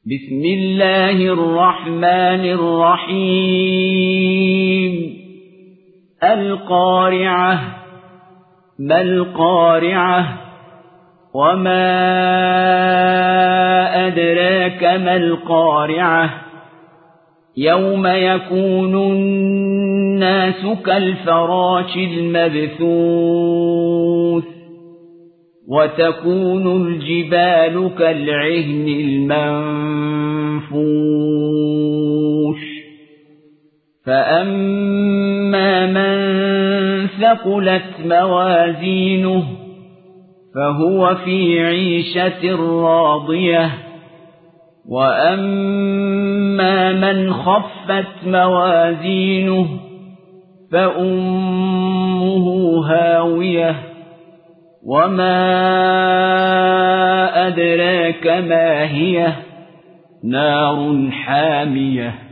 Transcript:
بسم الله الرحمن الرحيم القارعة ما القارعة وما أدراك ما القارعة يوم يكون الناس كالفراش المبثوث وتكون الجبال كالعهن المنفوش فأما من ثقلت موازينه فهو في عيشة راضية وأما من خفت موازينه فأمه هاوية وما أدراك ما هي نار حامية